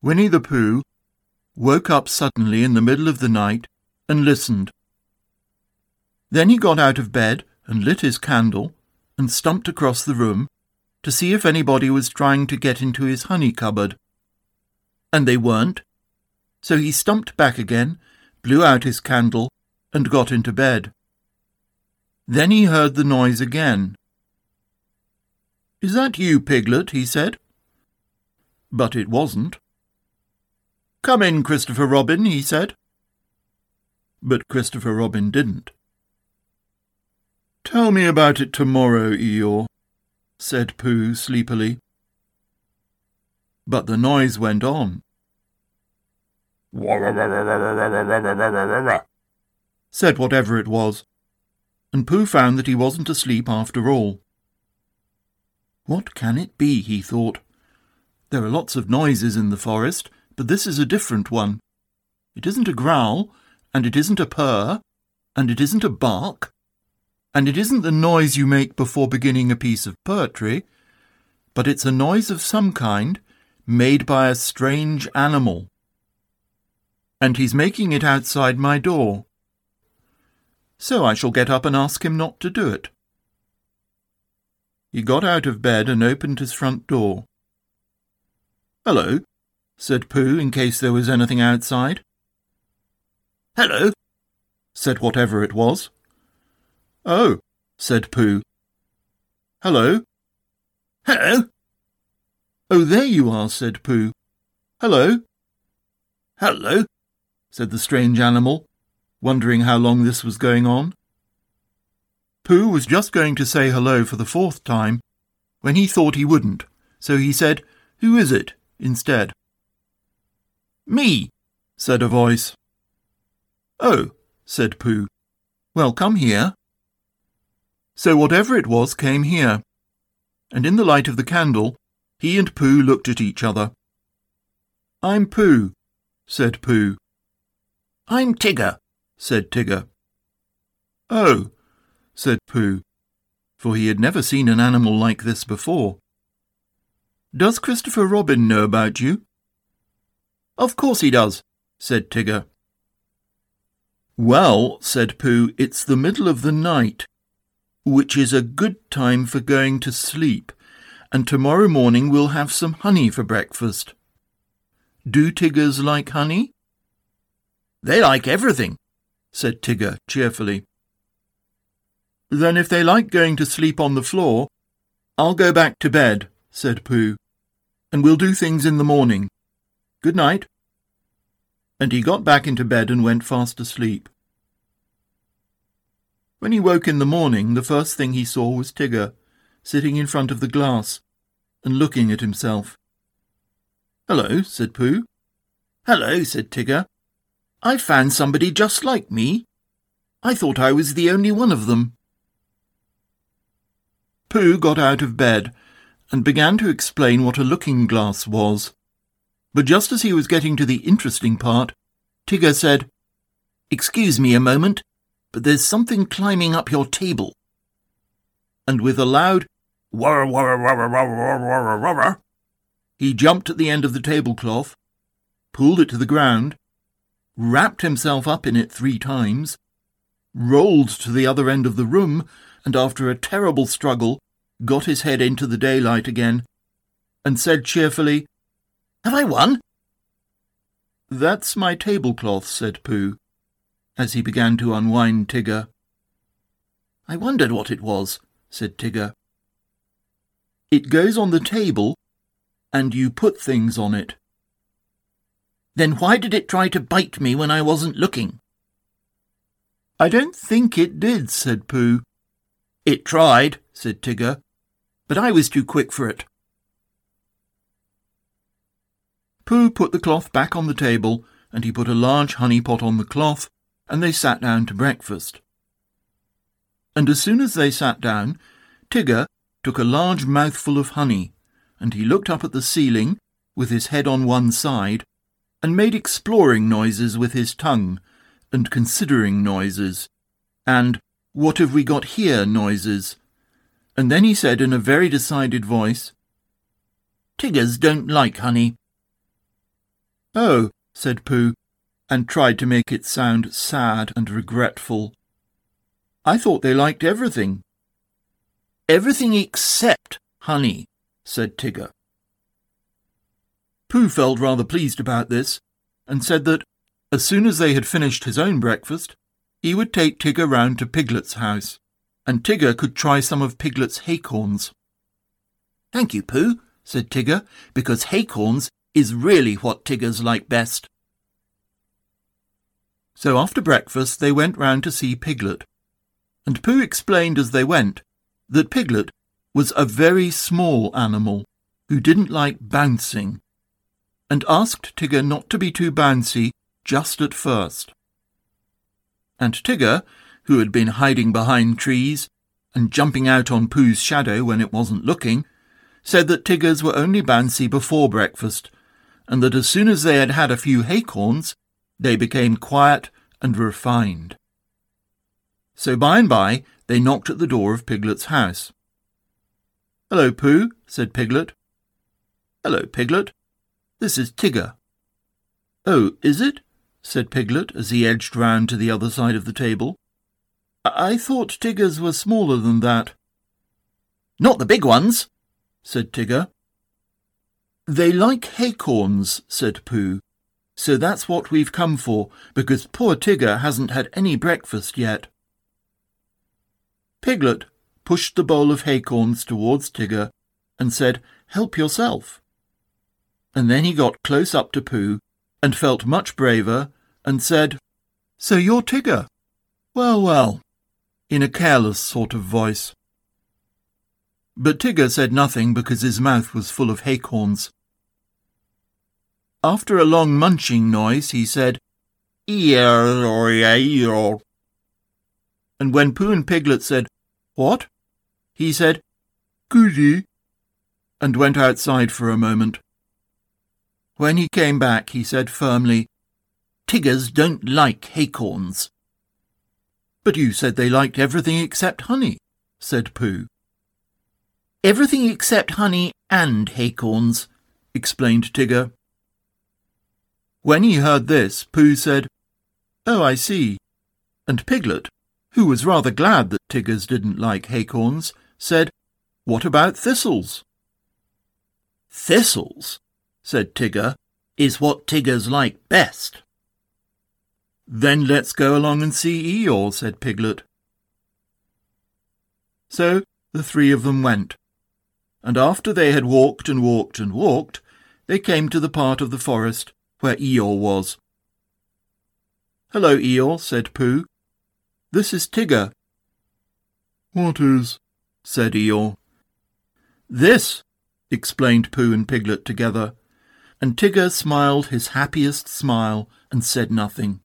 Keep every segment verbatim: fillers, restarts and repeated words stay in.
Winnie the Pooh woke up suddenly in the middle of the night and listened. Then he got out of bed and lit his candle and stumped across the room to see if anybody was trying to get into his honey cupboard. And they weren't, so he stumped back again, blew out his candle, and got into bed. Then he heard the noise again. "Is that you, Piglet?" he said. But it wasn't. "Come in, Christopher Robin," he said. But Christopher Robin didn't. "Tell me about it tomorrow, Eeyore," said Pooh sleepily. But the noise went on. Said whatever it was, and Pooh found that he wasn't asleep after all. What can it be, he thought. There are lots of noises in the forest, but this is a different one. It isn't a growl, and it isn't a purr, and it isn't a bark, and it isn't the noise you make before beginning a piece of poetry, but it's a noise of some kind made by a strange animal. And he's making it outside my door. So I shall get up and ask him not to do it. He got out of bed and opened his front door. "Hello," said Pooh, in case there was anything outside. "Hello," said whatever it was. "Oh," said Pooh. "Hello." "Hello." "Oh, there you are," said Pooh. "Hello." "Hello," said the strange animal, wondering how long this was going on. Pooh was just going to say hello for the fourth time when he thought he wouldn't, so he said, "Who is it?" instead. "Me," said a voice. "Oh," said Pooh. "Well, come here." So whatever it was came here, and in the light of the candle, he and Pooh looked at each other. "I'm Pooh," said Pooh. "I'm Tigger," said Tigger. "Oh," said Pooh, for he had never seen an animal like this before. "Does Christopher Robin know about you?" "Of course he does," said Tigger. "Well," said Pooh, "it's the middle of the night, which is a good time for going to sleep, and tomorrow morning we'll have some honey for breakfast. Do Tiggers like honey?" "They like everything," said Tigger cheerfully. "Then if they like going to sleep on the floor, I'll go back to bed," said Pooh, "and we'll do things in the morning. Good night." And he got back into bed and went fast asleep. When he woke in the morning, the first thing he saw was Tigger, sitting in front of the glass and looking at himself. "Hello," said Pooh. "Hello," said Tigger. "I found somebody just like me. I thought I was the only one of them." Pooh got out of bed and began to explain what a looking-glass was. But just as he was getting to the interesting part, Tigger said, "Excuse me a moment, but there's something climbing up your table." And with a loud "Wurr, wurr, wurr, wurr, wurr, wurr, wurr," he jumped at the end of the tablecloth, pulled it to the ground, wrapped himself up in it three times, rolled to the other end of the room, and after a terrible struggle got his head into the daylight again, and said cheerfully, "Have I won?" "That's my tablecloth," said Pooh, as he began to unwind Tigger. "I wondered what it was," said Tigger. "It goes on the table, and you put things on it." "Then why did it try to bite me when I wasn't looking?" "I don't think it did," said Pooh. "It tried," said Tigger, "but I was too quick for it." Pooh put the cloth back on the table, and he put a large honey pot on the cloth, and they sat down to breakfast. And as soon as they sat down, Tigger took a large mouthful of honey, and he looked up at the ceiling, with his head on one side, and made exploring noises with his tongue, and considering noises, and "What have we got here?" noises. And then he said in a very decided voice, "Tiggers don't like honey." "Oh," said Pooh, and tried to make it sound sad and regretful. "I thought they liked everything." "Everything except honey," said Tigger. Pooh felt rather pleased about this, and said that, as soon as they had finished his own breakfast, he would take Tigger round to Piglet's house, and Tigger could try some of Piglet's haycorns. "Thank you, Pooh," said Tigger, "because haycorns is really what Tiggers like best." So after breakfast they went round to see Piglet, and Pooh explained as they went that Piglet was a very small animal who didn't like bouncing, and asked Tigger not to be too bouncy just at first. And Tigger, who had been hiding behind trees and jumping out on Pooh's shadow when it wasn't looking, said that Tiggers were only bouncy before breakfast, and that as soon as they had had a few haycorns, they became quiet and refined. So by and by they knocked at the door of Piglet's house. "Hello, Pooh," said Piglet. "Hello, Piglet. This is Tigger." "Oh, is it?" said Piglet as he edged round to the other side of the table. I, I thought Tiggers were smaller than that." "Not the big ones," said Tigger. "They like haycorns," said Pooh. "So that's what we've come for, because poor Tigger hasn't had any breakfast yet." Piglet pushed the bowl of haycorns towards Tigger and said, "Help yourself." And then he got close up to Pooh and felt much braver and said, "So you're Tigger? Well, well," in a careless sort of voice. But Tigger said nothing because his mouth was full of haycorns. After a long munching noise, he said, "Ear-or-ear." And when Pooh and Piglet said, "What?" he said, "Goody," and went outside for a moment. When he came back, he said firmly, "Tiggers don't like haycorns." "But you said they liked everything except honey," said Pooh. "Everything except honey and haycorns," explained Tigger. When he heard this, Pooh said, "Oh, I see." And Piglet, who was rather glad that Tiggers didn't like haycorns, said, "What about thistles?" "Thistles," said Tigger, "is what Tiggers like best." "Then let's go along and see Eeyore," said Piglet. So the three of them went, and after they had walked and walked and walked, they came to the part of the forest where Eeyore was. "Hello, Eeyore," said Pooh. "This is Tigger." "What is?" said Eeyore. "This," explained Pooh and Piglet together, and Tigger smiled his happiest smile and said nothing.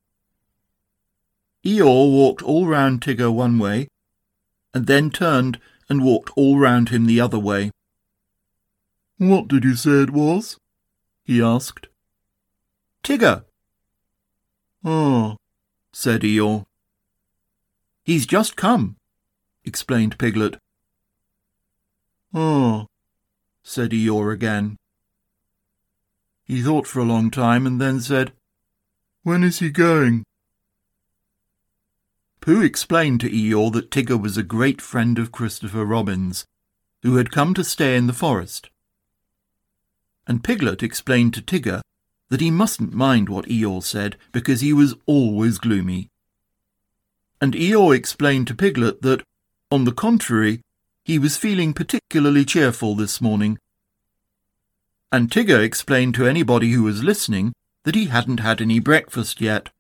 Eeyore walked all round Tigger one way, and then turned and walked all round him the other way. "What did you say it was?" he asked. "Tigger." "Oh," said Eeyore. "He's just come," explained Piglet. "Oh," said Eeyore again. He thought for a long time and then said, "When is he going?" Pooh explained to Eeyore that Tigger was a great friend of Christopher Robin's, who had come to stay in the forest. And Piglet explained to Tigger that he mustn't mind what Eeyore said, because he was always gloomy. And Eeyore explained to Piglet that, on the contrary, he was feeling particularly cheerful this morning. And Tigger explained to anybody who was listening that he hadn't had any breakfast yet.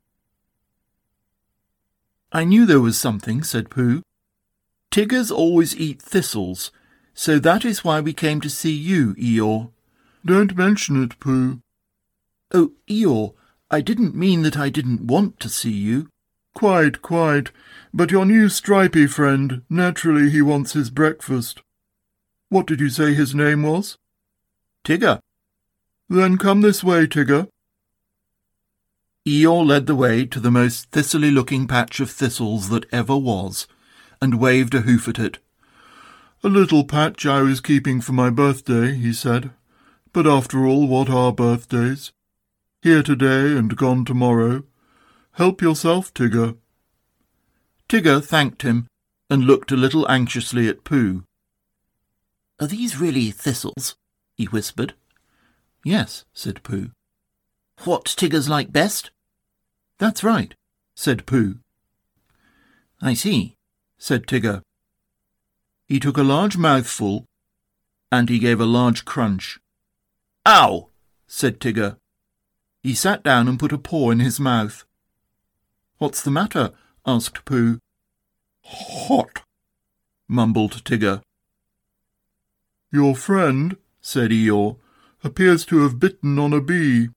"I knew there was something," said Pooh. "Tiggers always eat thistles, so that is why we came to see you, Eeyore." "Don't mention it, Pooh." "Oh, Eeyore, I didn't mean that I didn't want to see you." "Quite, quite. But your new stripy friend, naturally he wants his breakfast. What did you say his name was?" "Tigger." "Then come this way, Tigger." Eeyore led the way to the most thistly-looking patch of thistles that ever was, and waved a hoof at it. "A little patch I was keeping for my birthday," he said. "But after all, what are birthdays?" Here today and gone tomorrow. Help yourself, Tigger." Tigger thanked him and looked a little anxiously at Pooh. "Are these really thistles?" he whispered. "Yes," said Pooh. "What Tiggers like best?" "That's right," said Pooh. "I see," said Tigger. He took a large mouthful, and he gave a large crunch. "Ow!" said Tigger. He sat down and put a paw in his mouth. "What's the matter?" asked Pooh. "Hot," mumbled Tigger. "Your friend," said Eeyore, "appears to have bitten on a bee."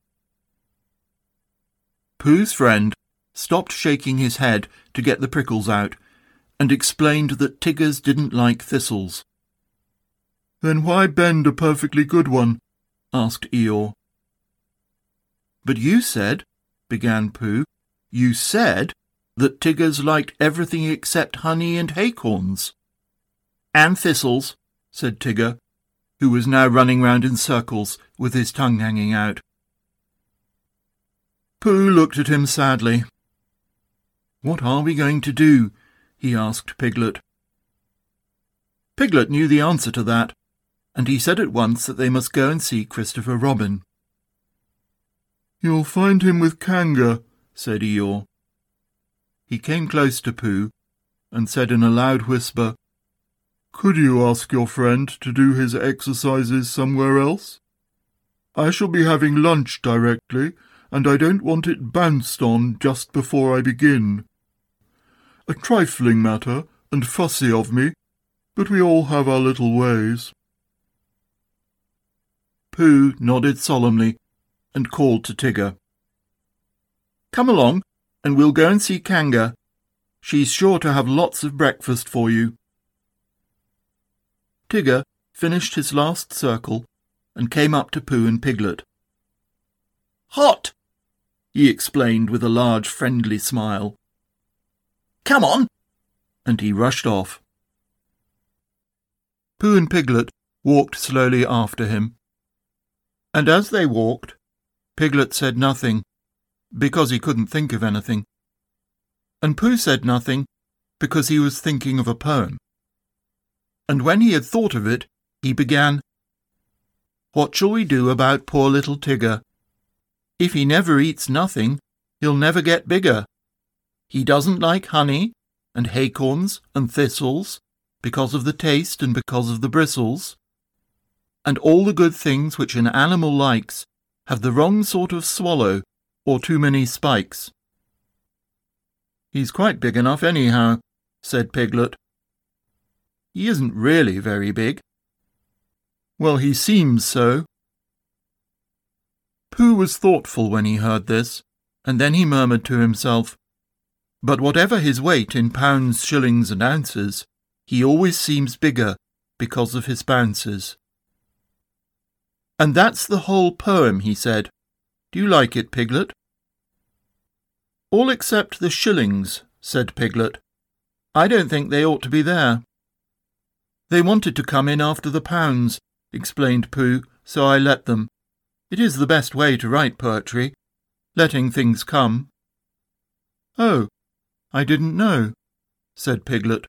Pooh's friend stopped shaking his head to get the prickles out, and explained that Tiggers didn't like thistles. "Then why bend a perfectly good one?" asked Eeyore. "But you said," began Pooh, "you said that Tiggers liked everything except honey and acorns." "And thistles," said Tigger, who was now running round in circles with his tongue hanging out. Pooh looked at him sadly. "What are we going to do?" he asked Piglet. Piglet knew the answer to that, and he said at once that they must go and see Christopher Robin. "You'll find him with Kanga," said Eeyore. He came close to Pooh and said in a loud whisper, "Could you ask your friend to do his exercises somewhere else? I shall be having lunch directly, and I don't want it bounced on just before I begin. A trifling matter, and fussy of me, but we all have our little ways." Pooh nodded solemnly and called to Tigger. "Come along, and we'll go and see Kanga. She's sure to have lots of breakfast for you." Tigger finished his last circle and came up to Pooh and Piglet. "Hot!" he explained with a large friendly smile. "Come on!" and he rushed off. Pooh and Piglet walked slowly after him, and as they walked, Piglet said nothing, because he couldn't think of anything, and Pooh said nothing, because he was thinking of a poem. And when he had thought of it, he began, "What shall we do about poor little Tigger? If he never eats nothing, he'll never get bigger. He doesn't like honey, and acorns, and thistles, because of the taste and because of the bristles. And all the good things which an animal likes have the wrong sort of swallow, or too many spikes." "He's quite big enough anyhow," said Piglet. "He isn't really very big." "Well, he seems so." Pooh was thoughtful when he heard this, and then he murmured to himself, "But whatever his weight in pounds, shillings, and ounces, he always seems bigger because of his bounces." "And that's the whole poem," he said. "Do you like it, Piglet?" "All except the shillings," said Piglet. "I don't think they ought to be there." "They wanted to come in after the pounds," explained Pooh, "so I let them. It is the best way to write poetry, letting things come." "Oh, I didn't know," said Piglet.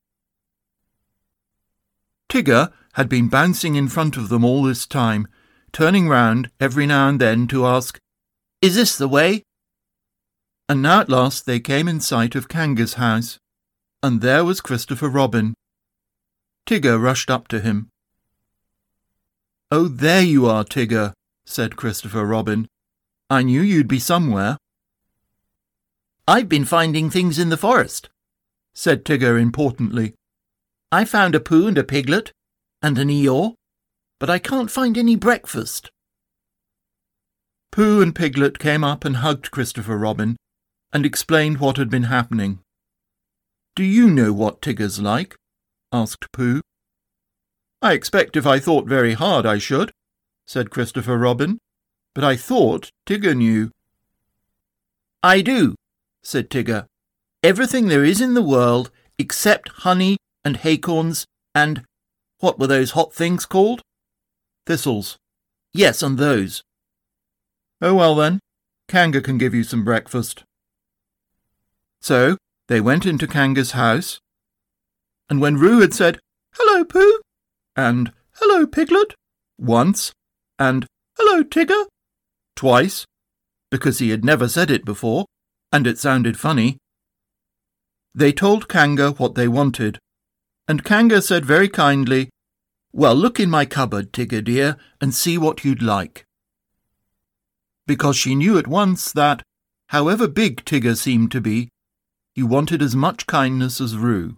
Tigger had been bouncing in front of them all this time, turning round every now and then to ask, "Is this the way?" And now at last they came in sight of Kanga's house, and there was Christopher Robin. Tigger rushed up to him. "Oh, there you are, Tigger," said Christopher Robin. "I knew you'd be somewhere." "I've been finding things in the forest," said Tigger importantly. "I found a Pooh and a Piglet, and an Eeyore, but I can't find any breakfast." Pooh and Piglet came up and hugged Christopher Robin, and explained what had been happening. "Do you know what Tigger's like?" asked Pooh. "I expect if I thought very hard I should," said Christopher Robin, "but I thought Tigger knew." "I do," said Tigger. "Everything there is in the world except honey and acorns and, what were those hot things called?" "Thistles." "Yes, and those." Oh well then, Kanga can give you some breakfast. So they went into Kanga's house, and when Roo had said, "Hello, Pooh," and "Hello, Piglet," once, and "Hello, Tigger," twice, because he had never said it before, and it sounded funny, they told Kanga what they wanted, and Kanga said very kindly, "Well, look in my cupboard, Tigger dear, and see what you'd like." Because she knew at once that, however big Tigger seemed to be, he wanted as much kindness as Roo.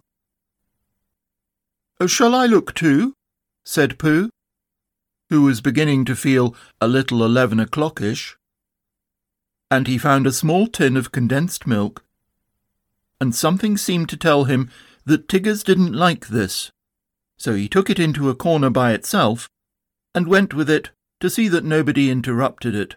"Oh, shall I look too?" said Pooh, who was beginning to feel a little eleven o'clockish. And he found a small tin of condensed milk, and something seemed to tell him that Tiggers didn't like this, so he took it into a corner by itself and went with it to see that nobody interrupted it.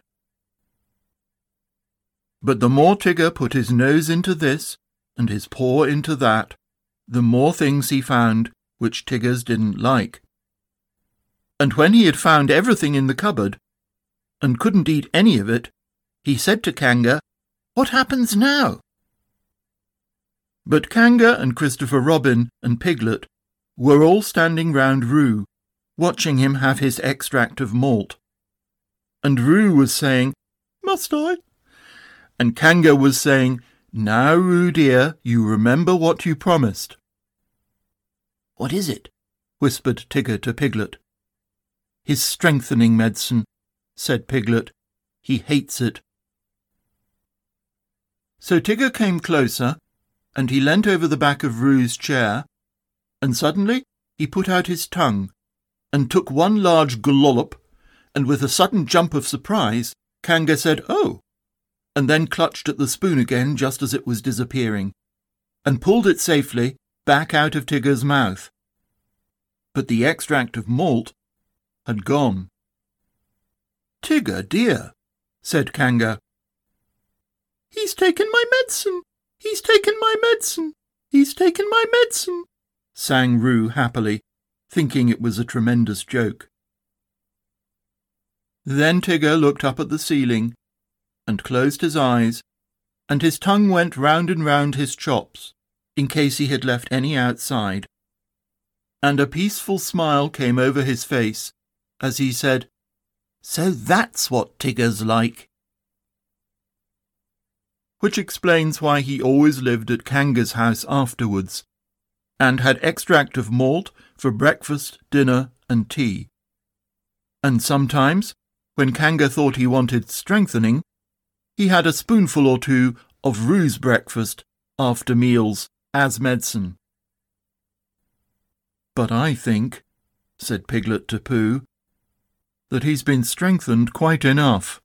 But the more Tigger put his nose into this and his paw into that, the more things he found which Tiggers didn't like. And when he had found everything in the cupboard, and couldn't eat any of it, he said to Kanga, "What happens now?" But Kanga and Christopher Robin and Piglet were all standing round Roo, watching him have his extract of malt. And Roo was saying, "Must I?" And Kanga was saying, "Now, Roo dear, you remember what you promised." "What is it?" whispered Tigger to Piglet. "His strengthening medicine," said Piglet. "He hates it." So Tigger came closer, and he leant over the back of Roo's chair, and suddenly he put out his tongue, and took one large glollop, and with a sudden jump of surprise, Kanga said, "Oh," and then clutched at the spoon again just as it was disappearing, and pulled it safely back out of Tigger's mouth. But the extract of malt had gone. "Tigger, dear," said Kanga. "He's taken my medicine! He's taken my medicine! He's taken my medicine!" sang Roo happily, thinking it was a tremendous joke. Then Tigger looked up at the ceiling and closed his eyes, and his tongue went round and round his chops, in case he had left any outside. And a peaceful smile came over his face as he said, "So that's what Tigger's like." Which explains why he always lived at Kanga's house afterwards, and had extract of malt for breakfast, dinner, and tea. And sometimes, when Kanga thought he wanted strengthening, he had a spoonful or two of Roo's breakfast after meals as medicine. "But I think," said Piglet to Pooh, "that he's been strengthened quite enough."